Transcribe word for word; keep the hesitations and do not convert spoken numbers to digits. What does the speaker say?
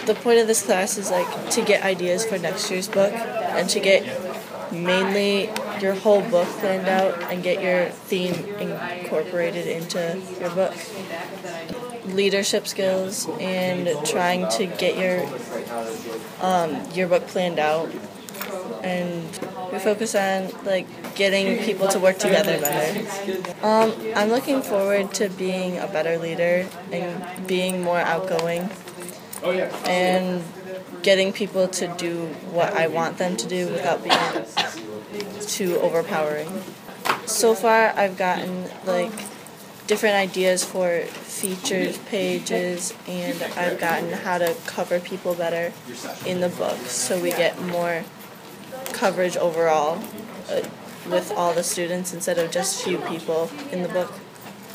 The point of this class is like to get ideas for next year's book and to get mainly your whole book planned out and get your theme incorporated into your book. Leadership skills and trying to get your um, your book planned out, and we focus on like getting people to work together better. Um, I'm looking forward to being a better leader and being more outgoing and getting people to do what I want them to do without being too overpowering. So far, I've gotten like different ideas for features pages, and I've gotten how to cover people better in the book so we get more coverage overall uh, with all the students instead of just few people in the book.